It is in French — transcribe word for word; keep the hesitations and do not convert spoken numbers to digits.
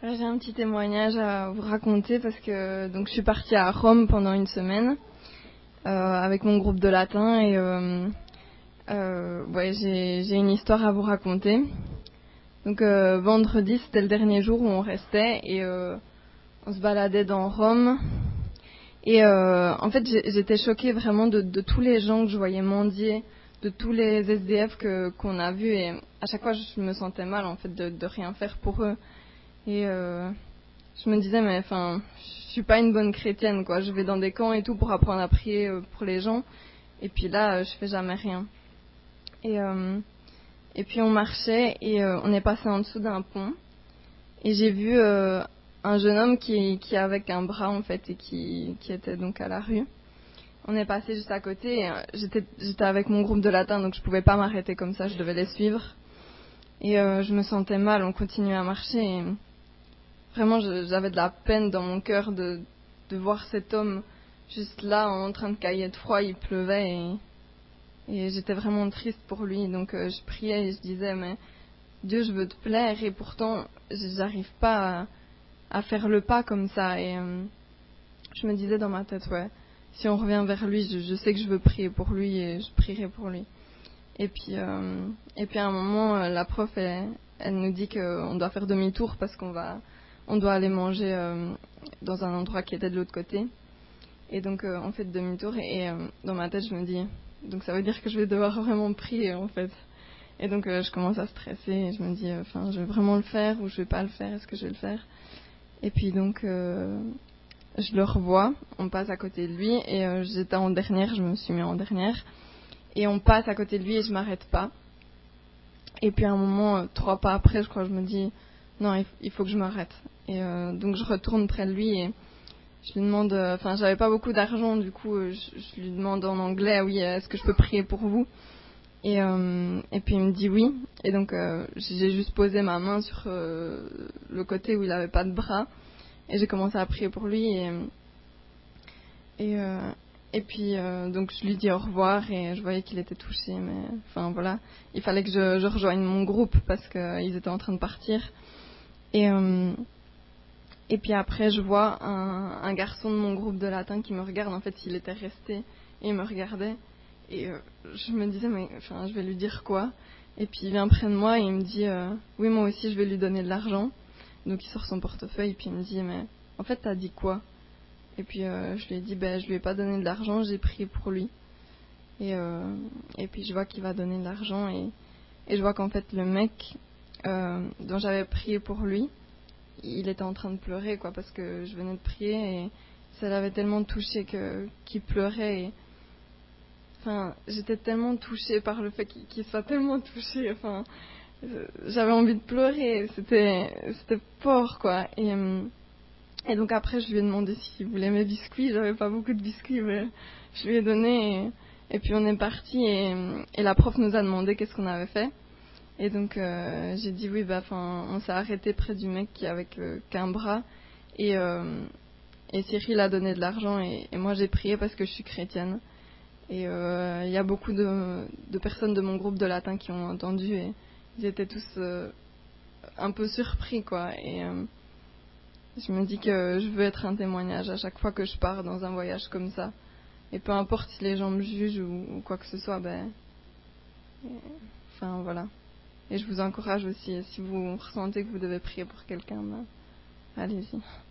Ouais, j'ai un petit témoignage à vous raconter parce que donc je suis partie à Rome pendant une semaine euh, avec mon groupe de latin et euh, euh, ouais, j'ai, j'ai une histoire à vous raconter. Donc euh, vendredi, c'était le dernier jour où on restait et euh, on se baladait dans Rome. Et euh, en fait, j'étais choquée vraiment de, de tous les gens que je voyais mendier, de tous les S D F que, qu'on a vus. Et à chaque fois, je me sentais mal en fait de, de rien faire pour eux. Et euh, je me disais, mais enfin, je suis pas une bonne chrétienne, quoi. Je vais dans des camps et tout pour apprendre à prier pour les gens. Et puis là, je fais jamais rien. Et, euh, et puis on marchait et euh, on est passé en dessous d'un pont. Et j'ai vu euh, un jeune homme qui, qui avec un bras en fait et qui, qui était donc à la rue. On est passé juste à côté et euh, j'étais, j'étais avec mon groupe de latin donc je pouvais pas m'arrêter comme ça, je devais les suivre. Et euh, je me sentais mal, on continuait à marcher et vraiment je, j'avais de la peine dans mon cœur de, de voir cet homme juste là en train de cailler de froid, il pleuvait et, et j'étais vraiment triste pour lui. Donc euh, je priais et je disais mais Dieu, je veux te plaire et pourtant j'arrive pas à, à faire le pas comme ça. Et euh, je me disais dans ma tête, ouais, si on revient vers lui, je, je sais que je veux prier pour lui et je prierai pour lui. Et puis, euh, et puis à un moment, euh, la prof, elle, elle nous dit qu'on doit faire demi-tour parce qu'on va, on doit aller manger euh, dans un endroit qui était de l'autre côté. Et donc euh, on fait demi-tour et euh, dans ma tête, je me dis, donc ça veut dire que je vais devoir vraiment prier en fait. Et donc euh, je commence à stresser et je me dis, enfin, euh, je vais vraiment le faire ou je vais pas le faire, est-ce que je vais le faire? Et puis donc, euh, je le revois, on passe à côté de lui et euh, j'étais en dernière, je me suis mis en dernière. Et on passe à côté de lui et je m'arrête pas. Et puis à un moment, euh, trois pas après, je crois, je me dis, non, il, il faut que je m'arrête. Et euh, donc je retourne près de lui et je lui demande, enfin, euh, j'avais pas beaucoup d'argent, du coup, euh, je, je lui demande en anglais, oui, est-ce que je peux prier pour vous? Et, euh, et puis il me dit oui. Et donc euh, j'ai juste posé ma main sur euh, le côté où il avait pas de bras. Et j'ai commencé à prier pour lui. Et, et, euh, et puis euh, donc je lui dis au revoir et je voyais qu'il était touché. Mais enfin voilà, il fallait que je, je rejoigne mon groupe parce qu'ils étaient en train de partir. Et, euh, et puis après je vois un, un garçon de mon groupe de latin qui me regarde. En fait il était resté et il me regardait. Et euh, je me disais, mais enfin, je vais lui dire quoi? Et puis il vient près de moi et il me dit, euh, oui, moi aussi, je vais lui donner de l'argent. Donc il sort son portefeuille et puis il me dit, mais en fait, t'as dit quoi? Et puis euh, je lui ai dit, ben, je lui ai pas donné de l'argent, j'ai prié pour lui. Et, euh, et puis je vois qu'il va donner de l'argent et, et je vois qu'en fait, le mec euh, dont j'avais prié pour lui, il était en train de pleurer, quoi, parce que je venais de prier et ça l'avait tellement touché que, qu'il pleurait. Et, Enfin, j'étais tellement touchée par le fait qu'il, qu'il soit tellement touché. Enfin, j'avais envie de pleurer. C'était, c'était fort, quoi. Et, et donc après, je lui ai demandé s'il voulait mes biscuits. J'avais pas beaucoup de biscuits, mais je lui ai donné. Et, et puis on est parti. Et, et la prof nous a demandé qu'est-ce qu'on avait fait. Et donc euh, j'ai dit oui. Bah, enfin, on s'est arrêté près du mec qui avec euh, qu'un bras. Et, euh, et Cyril a donné de l'argent. Et, et moi, j'ai prié parce que je suis chrétienne. Et il euh, y a beaucoup de, de personnes de mon groupe de latin qui ont entendu et ils étaient tous euh, un peu surpris, quoi. Et euh, je me dis que je veux être un témoignage à chaque fois que je pars dans un voyage comme ça. Et peu importe si les gens me jugent ou, ou quoi que ce soit, ben, et, enfin voilà. Et je vous encourage aussi, si vous ressentez que vous devez prier pour quelqu'un, ben, allez-y.